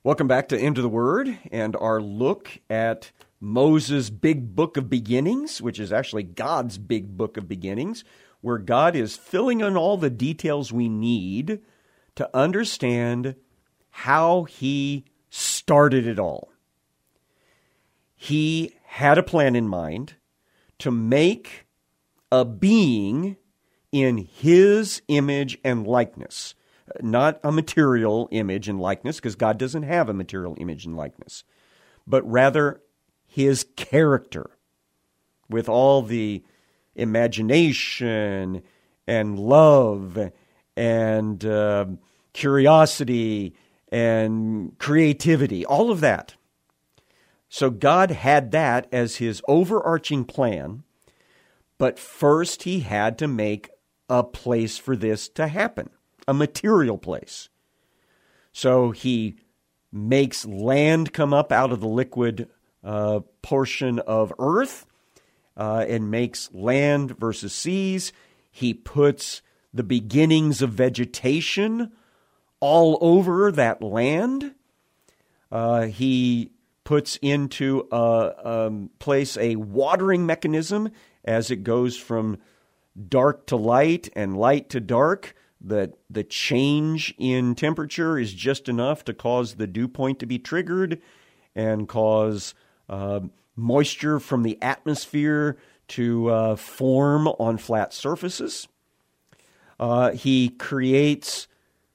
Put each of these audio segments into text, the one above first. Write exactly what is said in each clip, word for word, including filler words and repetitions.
Welcome back to Into the Word and our look at Moses' big book of beginnings, which is actually God's big book of beginnings, where God is filling in all the details we need to understand how he started it all. He had a plan in mind to make a being in his image and likeness. Not a material image and likeness, because God doesn't have a material image and likeness, but rather his character with all the imagination and love and uh, curiosity and creativity, all of that. So God had that as his overarching plan, but first he had to make a place for this to happen. A material place. So he makes land come up out of the liquid uh, portion of earth uh, and makes land versus seas. He puts the beginnings of vegetation all over that land. Uh, he puts into a, a place a watering mechanism as it goes from dark to light and light to dark. The, the change in temperature is just enough to cause the dew point to be triggered and cause uh, moisture from the atmosphere to uh, form on flat surfaces. Uh, he creates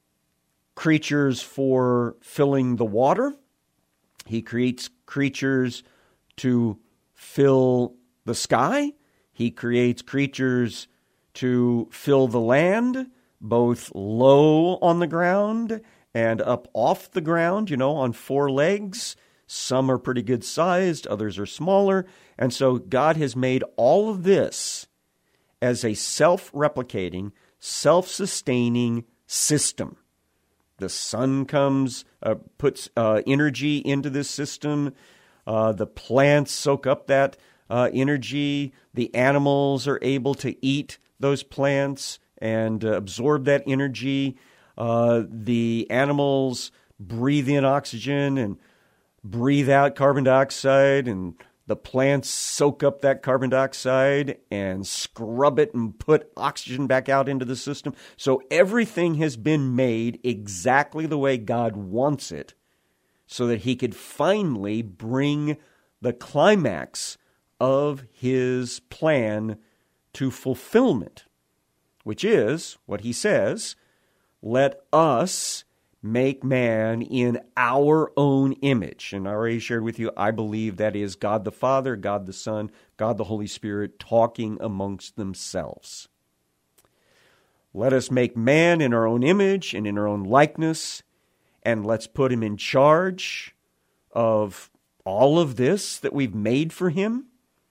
creatures for filling the water. He creates creatures to fill the sky. He creates creatures to fill the land, both low on the ground and up off the ground, you know, on four legs. Some are pretty good sized, others are smaller. And so God has made all of this as a self-replicating, self-sustaining system. The sun comes, uh, puts uh, energy into this system. Uh, the plants soak up that uh, energy. The animals are able to eat those plants and uh, absorb that energy. Uh, the animals breathe in oxygen and breathe out carbon dioxide, and the plants soak up that carbon dioxide and scrub it and put oxygen back out into the system. So everything has been made exactly the way God wants it, so that he could finally bring the climax of his plan to fulfillment, which is what he says, let us make man in our own image. And I already shared with you, I believe that is God the Father, God the Son, God the Holy Spirit talking amongst themselves. Let us make man in our own image and in our own likeness, and let's put him in charge of all of this that we've made for him.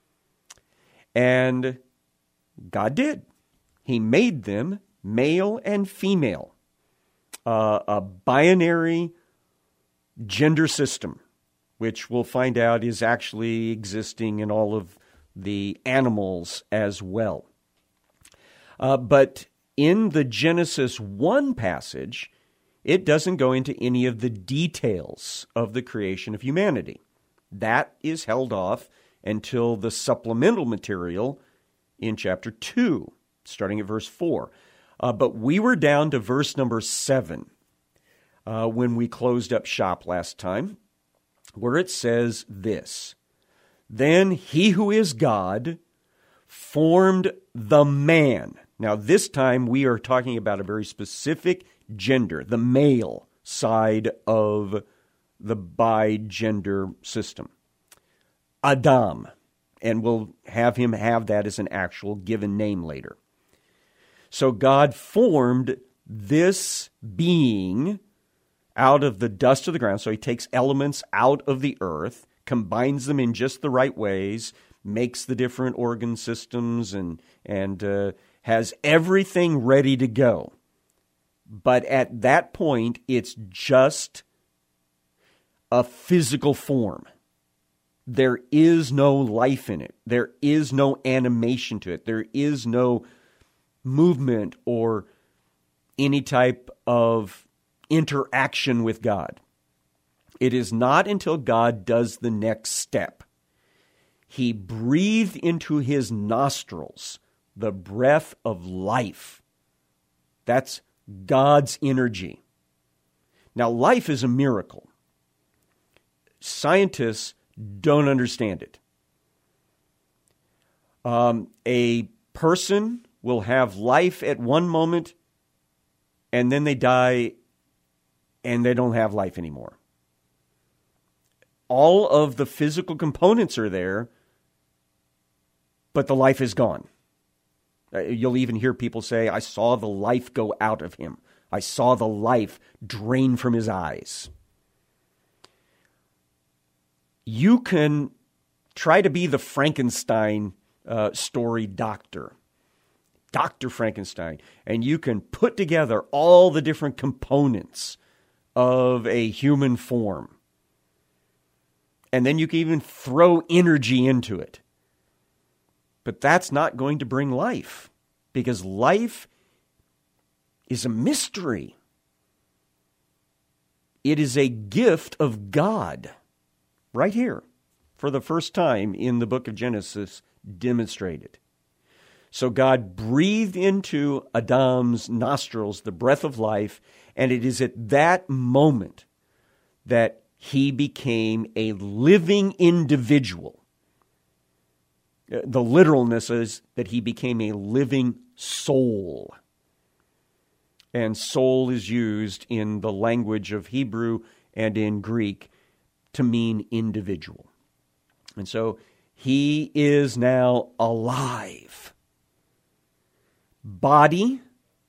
And God did. He made them male and female, uh, a binary gender system, which we'll find out is actually existing in all of the animals as well. Uh, but in the Genesis one passage, it doesn't go into any of the details of the creation of humanity. That is held off until the supplemental material in chapter two. Starting at verse four. Uh, but we were down to verse number seven uh, when we closed up shop last time, where it says this, then he who is God formed the man. Now this time we are talking about a very specific gender, the male side of the bi-gender system. Adam, and we'll have him have that as an actual given name later. So God formed this being out of the dust of the ground. So he takes elements out of the earth, combines them in just the right ways, makes the different organ systems, and, and uh, has everything ready to go. But at that point, it's just a physical form. There is no life in it. There is no animation to it. There is no movement or any type of interaction with God. It is not until God does the next step. He breathed into his nostrils the breath of life. That's God's energy. Now, life is a miracle. Scientists don't understand it. Um, a person will have life at one moment, and then they die, and they don't have life anymore. All of the physical components are there, but the life is gone. You'll even hear people say, I saw the life go out of him. I saw the life drain from his eyes. You can try to be the Frankenstein uh, story doctor, Doctor Frankenstein, and you can put together all the different components of a human form. And then you can even throw energy into it. But that's not going to bring life, because life is a mystery. It is a gift of God, right here, for the first time in the book of Genesis, demonstrated. So God breathed into Adam's nostrils the breath of life, and it is at that moment that he became a living individual. The literalness is that he became a living soul. And soul is used in the language of Hebrew and in Greek to mean individual. And so he is now alive. Body,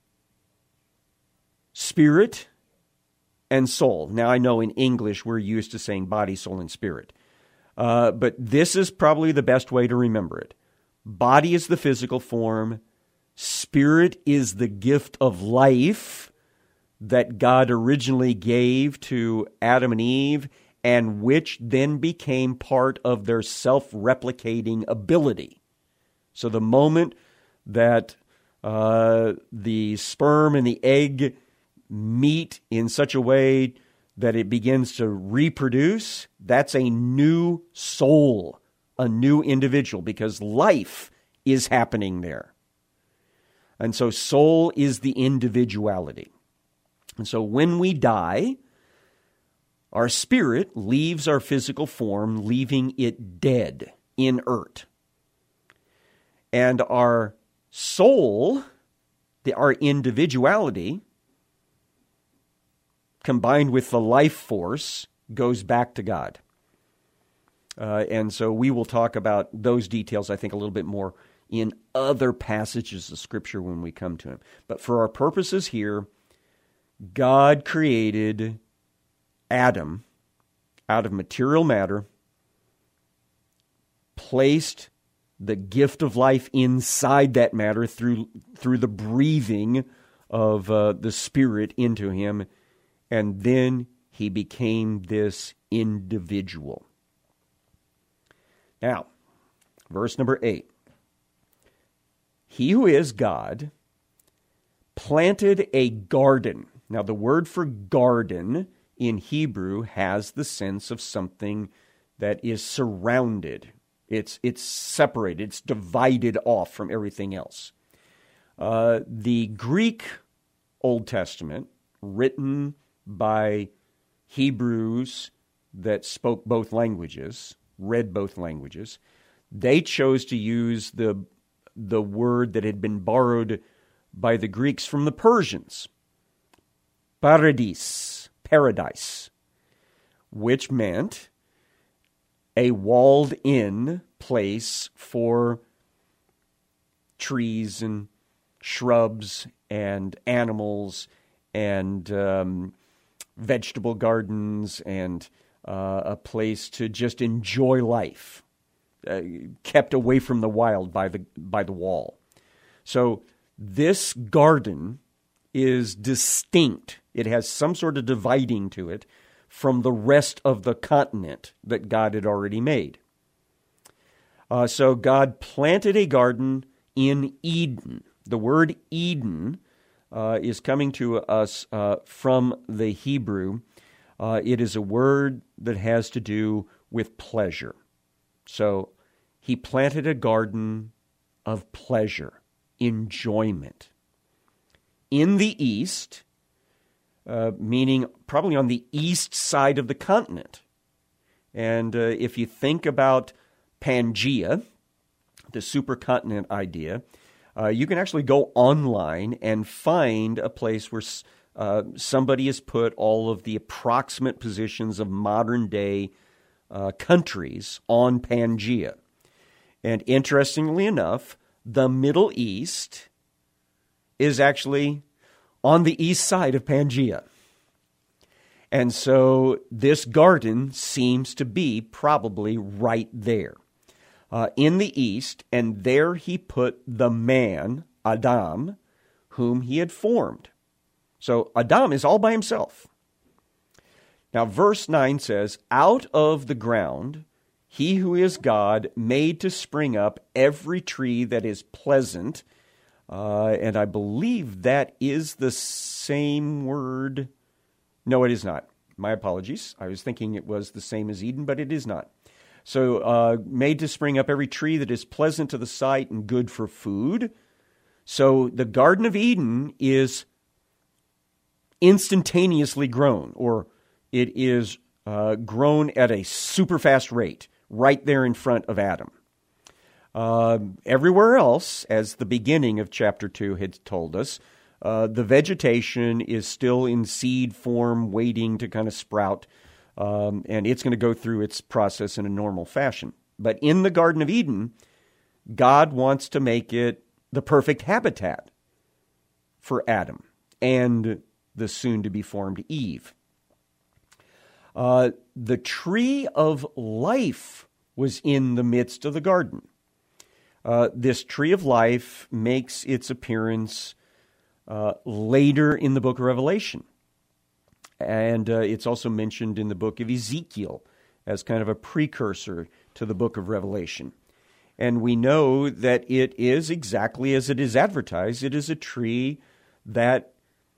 spirit, and soul. Now I know in English we're used to saying body, soul, and spirit. Uh, but this is probably the best way to remember it. Body is the physical form. Spirit is the gift of life that God originally gave to Adam and Eve, and which then became part of their self-replicating ability. So the moment that uh, the sperm and the egg meet in such a way that it begins to reproduce, that's a new soul, a new individual, because life is happening there. And so soul is the individuality. And so when we die, our spirit leaves our physical form, leaving it dead, inert. And our soul, the, our individuality, combined with the life force, goes back to God. Uh, and so we will talk about those details, I think, a little bit more in other passages of Scripture when we come to them. But for our purposes here, God created Adam out of material matter, placed the gift of life inside that matter through, through the breathing of uh, the Spirit into him, and then he became this individual. Now, verse number eight. He who is God planted a garden. Now, the word for garden in Hebrew has the sense of something that is surrounded. It's, it's separated. It's divided off from everything else. Uh, the Greek Old Testament, written by Hebrews that spoke both languages, read both languages, they chose to use the, the word that had been borrowed by the Greeks from the Persians, paradis, paradise, which meant a walled-in place for trees and shrubs and animals and um, vegetable gardens and uh, a place to just enjoy life, uh, kept away from the wild by the by the wall. So this garden is distinct. It has some sort of dividing to it from the rest of the continent that God had already made. Uh, so God planted a garden in Eden. The word Eden uh, is coming to us uh, from the Hebrew. Uh, it is a word that has to do with pleasure. So he planted a garden of pleasure, enjoyment. In the east, uh, meaning probably on the east side of the continent. And uh, if you think about Pangaea, the supercontinent idea, uh, you can actually go online and find a place where uh, somebody has put all of the approximate positions of modern-day uh, countries on Pangaea. And interestingly enough, the Middle East is actually on the east side of Pangaea. And so this garden seems to be probably right there. Uh, in the east, and there he put the man, Adam, whom he had formed. So Adam is all by himself. Now verse nine says, out of the ground he who is God made to spring up every tree that is pleasant. Uh, and I believe that is the same word. No, it is not. My apologies. I was thinking it was the same as Eden, but it is not. So uh, made to spring up every tree that is pleasant to the sight and good for food. So the Garden of Eden is instantaneously grown, or it is uh, grown at a super fast rate right there in front of Adam. Uh, everywhere else, as the beginning of chapter two had told us, uh, the vegetation is still in seed form, waiting to kind of sprout. Um, and it's going to go through its process in a normal fashion. But in the Garden of Eden, God wants to make it the perfect habitat for Adam and the soon-to-be-formed Eve. Uh, the tree of life was in the midst of the garden. Uh, this tree of life makes its appearance uh, later in the book of Revelation. And uh, it's also mentioned in the book of Ezekiel as kind of a precursor to the book of Revelation. And we know that it is exactly as it is advertised. It is a tree that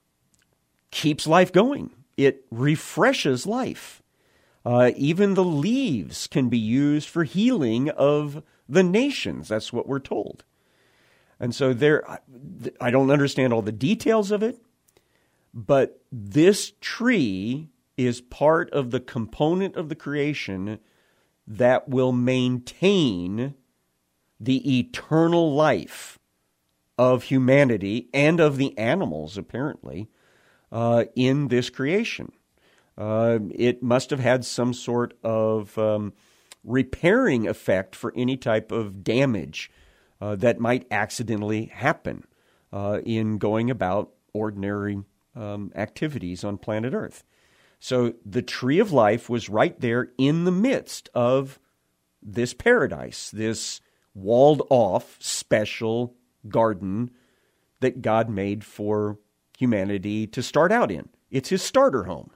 keeps life going. It refreshes life. Uh, even the leaves can be used for healing of the nations. That's what we're told. And so there, I don't understand all the details of it, but this tree is part of the component of the creation that will maintain the eternal life of humanity and of the animals, apparently, uh, in this creation. Uh, it must have had some sort of um, repairing effect for any type of damage uh, that might accidentally happen uh, in going about ordinary um, activities on planet Earth. So the tree of life was right there in the midst of this paradise, this walled-off special garden that God made for humanity to start out in. It's his starter home.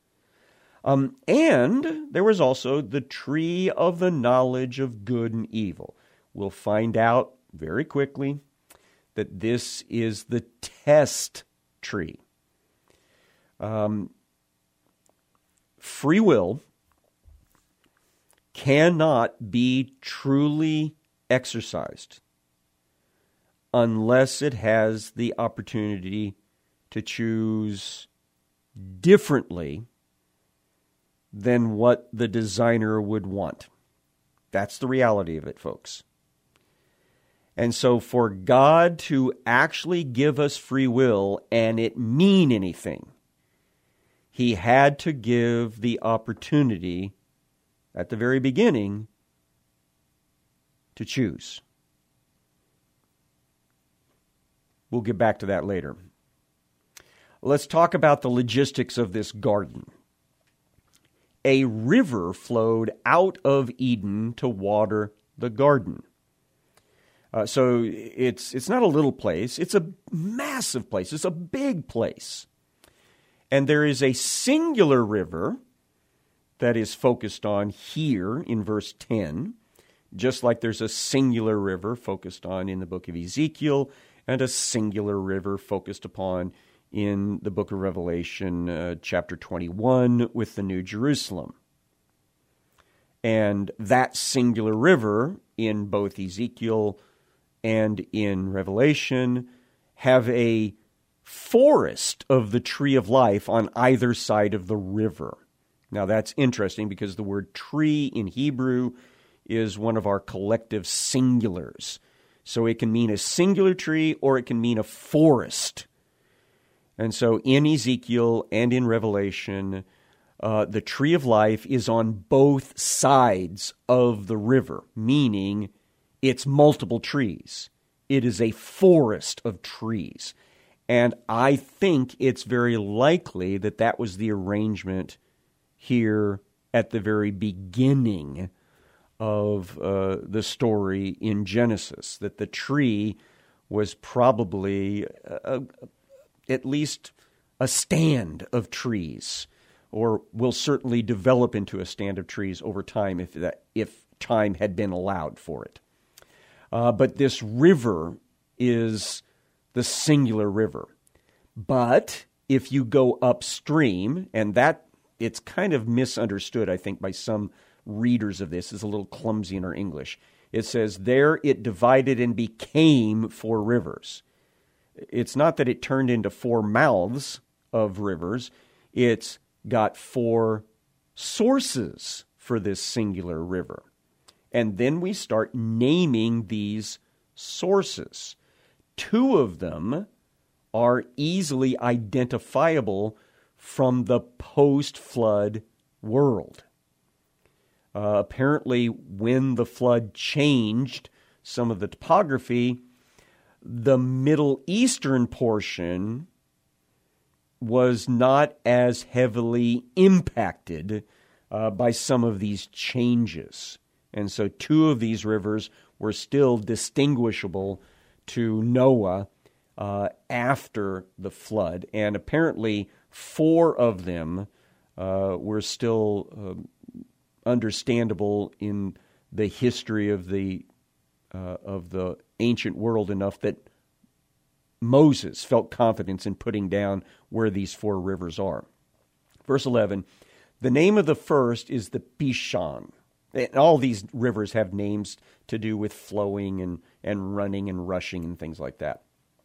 Um, and there was also the tree of the knowledge of good and evil. We'll find out very quickly that this is the test tree. Um, free will cannot be truly exercised unless it has the opportunity to choose differently than what the designer would want. That's the reality of it, folks. And so for God to actually give us free will and it mean anything, he had to give the opportunity at the very beginning to choose. We'll get back to that later. Let's talk about the logistics of this garden. A river flowed out of Eden to water the garden. Uh, so it's it's not a little place. It's a massive place. It's a big place. And there is a singular river that is focused on here in verse ten, just like there's a singular river focused on in the book of Ezekiel and a singular river focused upon in the book of Revelation, uh, chapter twenty-one, with the New Jerusalem. And that singular river in both Ezekiel and in Revelation have a forest of the tree of life on either side of the river. Now that's interesting because the word tree in Hebrew is one of our collective singulars. So it can mean a singular tree or it can mean a forest. And so in Ezekiel and in Revelation, uh, the tree of life is on both sides of the river, meaning it's multiple trees. It is a forest of trees. And I think it's very likely that that was the arrangement here at the very beginning of uh, the story in Genesis, that the tree was probably a, a, at least a stand of trees, or will certainly develop into a stand of trees over time if that if time had been allowed for it. Uh, but this river is the singular river. But if you go upstream, and that it's kind of misunderstood, I think, by some readers of this, is a little clumsy in our English. It says, there it divided and became four rivers. It's not that it turned into four mouths of rivers. It's got four sources for this singular river. And then we start naming these sources. Two of them are easily identifiable from the post-flood world. Uh, apparently, when the flood changed some of the topography, the Middle Eastern portion was not as heavily impacted uh, by some of these changes. And so two of these rivers were still distinguishable to Noah uh, after the flood. And apparently four of them uh, were still uh, understandable in the history of the uh, of the ancient world enough that Moses felt confidence in putting down where these four rivers are. Verse eleven, the name of the first is the Pishon. And all these rivers have names to do with flowing and, and running and rushing and things like that.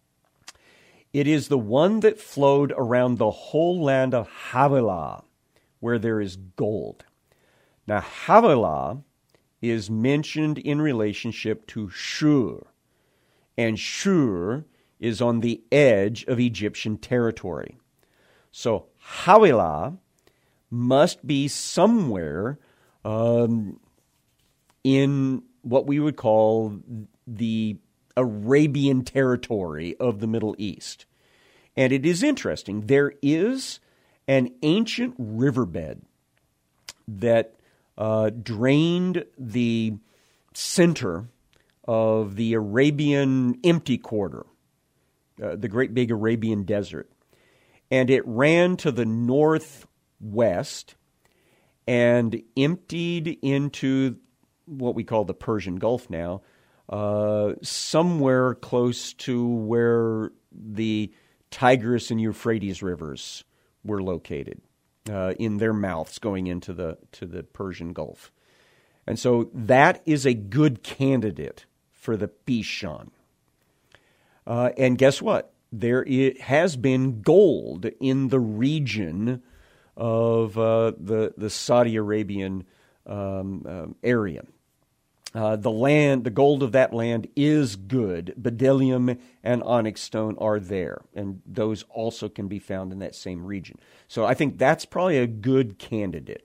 It is the one that flowed around the whole land of Havilah, where there is gold. Now, Havilah is mentioned in relationship to Shur, and Shur is on the edge of Egyptian territory. So Havilah must be somewhere um, in what we would call the Arabian territory of the Middle East. And it is interesting. There is an ancient riverbed that uh, drained the center of the Arabian empty quarter, uh, the great big Arabian desert. And it ran to the northwest and emptied into what we call the Persian Gulf now, uh, somewhere close to where the Tigris and Euphrates rivers were located, uh, in their mouths going into the to the Persian Gulf. And so that is a good candidate for the Pishon. Uh, and guess what? There it has been gold in the region of uh, the, the Saudi Arabian um, um, area. Uh, the land, the gold of that land is good. Bdellium and onyx stone are there, and those also can be found in that same region. So I think that's probably a good candidate.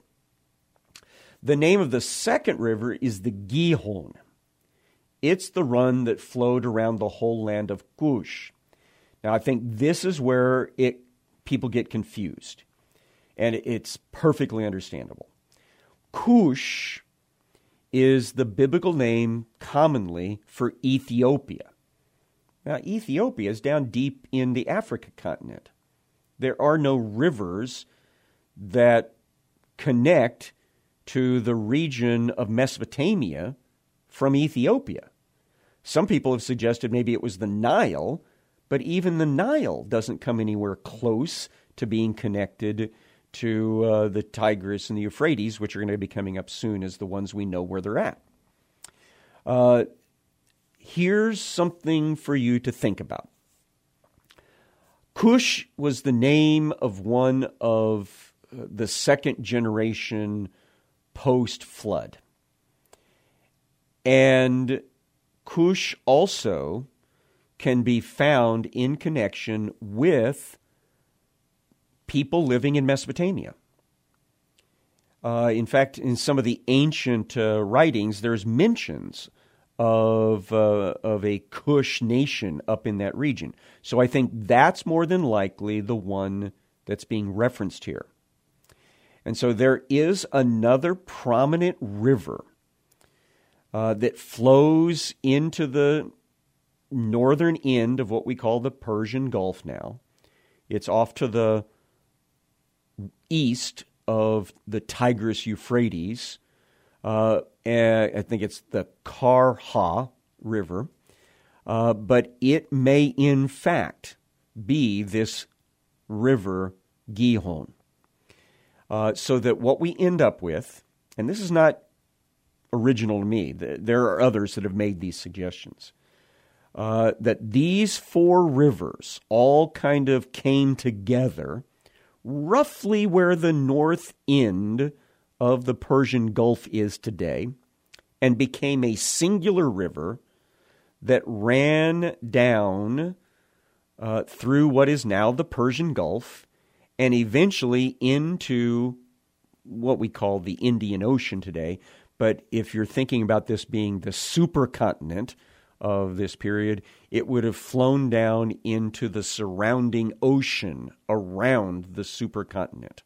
The name of the second river is the Gihon. It's the run that flowed around the whole land of Cush. Now, I think this is where it people get confused, and it's perfectly understandable. Cush is the biblical name commonly for Ethiopia. Now, Ethiopia is down deep in the Africa continent. There are no rivers that connect to the region of Mesopotamia from Ethiopia. Some people have suggested maybe it was the Nile, but even the Nile doesn't come anywhere close to being connected to uh, the Tigris and the Euphrates, which are going to be coming up soon as the ones we know where they're at. Uh, here's something for you to think about. Cush was the name of one of the second generation post-flood. And Cush also can be found in connection with people living in Mesopotamia. Uh, in fact, in some of the ancient uh, writings, there's mentions of uh, of a Cush nation up in that region. So I think that's more than likely the one that's being referenced here. And so there is another prominent river uh, that flows into the northern end of what we call the Persian Gulf now. It's off to the east of the Tigris-Euphrates. Uh, and I think it's the Karha River. Uh, but it may, in fact, be this river Gihon. Uh, so that what we end up with, and this is not original to me, there are others that have made these suggestions, uh, that these four rivers all kind of came together roughly where the north end of the Persian Gulf is today, and became a singular river that ran down uh, through what is now the Persian Gulf, and eventually into what we call the Indian Ocean today. But if you're thinking about this being the supercontinent of this period, it would have flown down into the surrounding ocean around the supercontinent.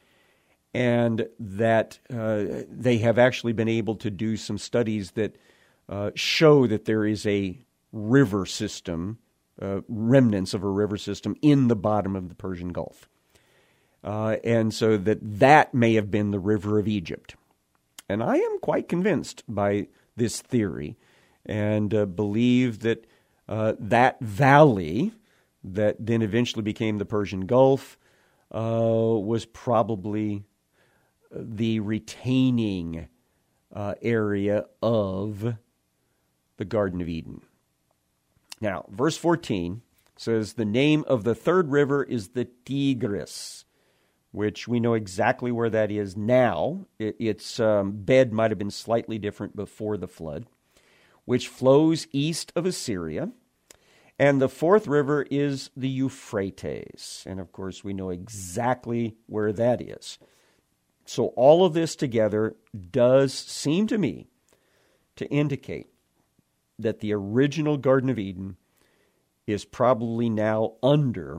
And that uh, they have actually been able to do some studies that uh, show that there is a river system, uh, remnants of a river system in the bottom of the Persian Gulf. Uh, and so that that may have been the river of Egypt. And I am quite convinced by this theory and uh, believe that uh, that valley that then eventually became the Persian Gulf uh, was probably the retaining uh, area of the Garden of Eden. Now, verse fourteen says, the name of the third river is the Tigris, which we know exactly where that is now. It, its um, bed might have been slightly different before the flood, which flows east of Assyria. And the fourth river is the Euphrates. And of course, we know exactly where that is. So all of this together does seem to me to indicate that the original Garden of Eden is probably now under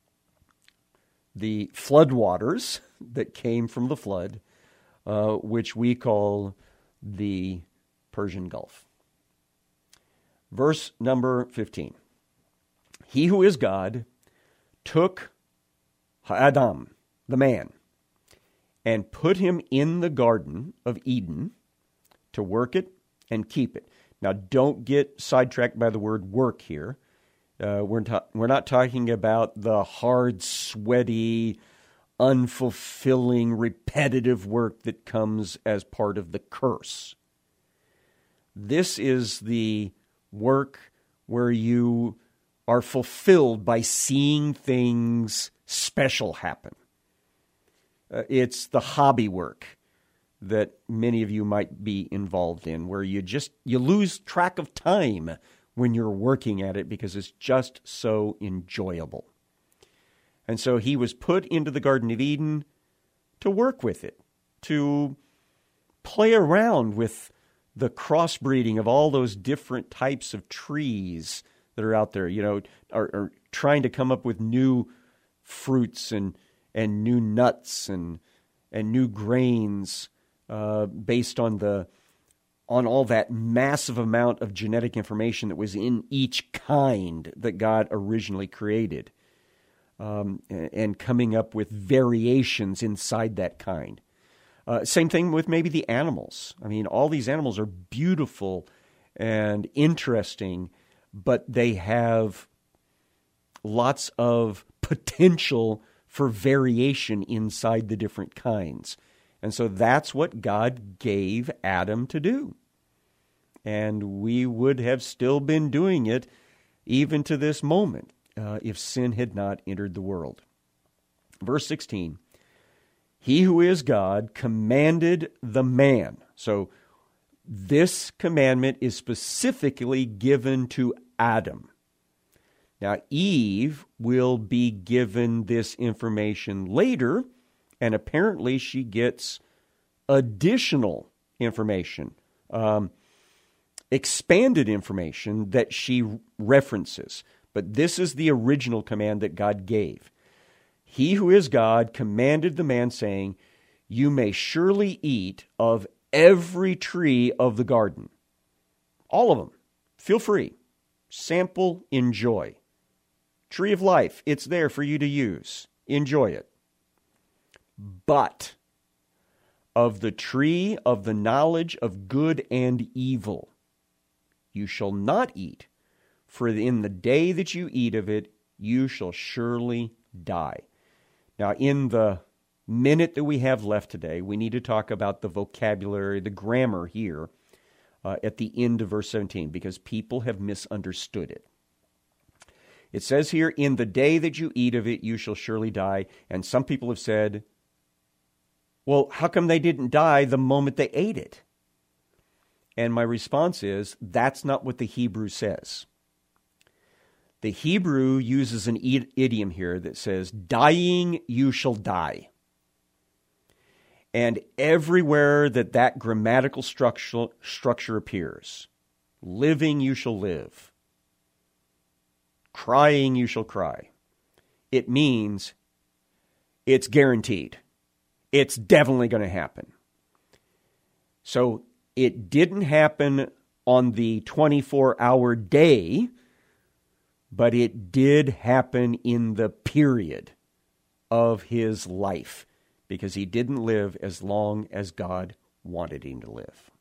the floodwaters that came from the flood, uh, which we call the Persian Gulf. Verse number fifteen. He who is God took Adam, the man, and put him in the Garden of Eden to work it and keep it. Now, don't get sidetracked by the word work here. Uh, we're, ta- we're not talking about the hard, sweaty, unfulfilling, repetitive work that comes as part of the curse. This is the work where you are fulfilled by seeing things special happen. Uh, it's the hobby work that many of you might be involved in, where you just you lose track of time when you're working at it because it's just so enjoyable. And so he was put into the Garden of Eden to work with it, to play around with the crossbreeding of all those different types of trees that are out there, you know, are, are trying to come up with new fruits and and new nuts and and new grains uh, based on the on all that massive amount of genetic information that was in each kind that God originally created, um, and, and coming up with variations inside that kind. Uh, same thing with maybe the animals. I mean, all these animals are beautiful and interesting, but they have lots of potential for variation inside the different kinds. And so that's what God gave Adam to do. And we would have still been doing it even to this moment uh, if sin had not entered the world. Verse sixteen, he who is God commanded the man. So this commandment is specifically given to Adam. Now, Eve will be given this information later, and apparently she gets additional information, um, expanded information that she references. But this is the original command that God gave. He who is God commanded the man, saying, you may surely eat of every tree of the garden. All of them. Feel free. Sample, enjoy. Tree of life, it's there for you to use. Enjoy it. But of the tree of the knowledge of good and evil, you shall not eat, for in the day that you eat of it, you shall surely die. Now, in the minute that we have left today, we need to talk about the vocabulary, the grammar here uh, at the end of verse seventeen, because people have misunderstood it. It says here, in the day that you eat of it, you shall surely die. And some people have said, well, how come they didn't die the moment they ate it? And my response is, that's not what the Hebrew says. The Hebrew uses an idiom here that says, dying you shall die. And everywhere that that grammatical structure, structure appears, living you shall live, crying you shall cry, it means it's guaranteed. It's definitely going to happen. So it didn't happen on the twenty-four hour day, but it did happen in the period of his life, because he didn't live as long as God wanted him to live.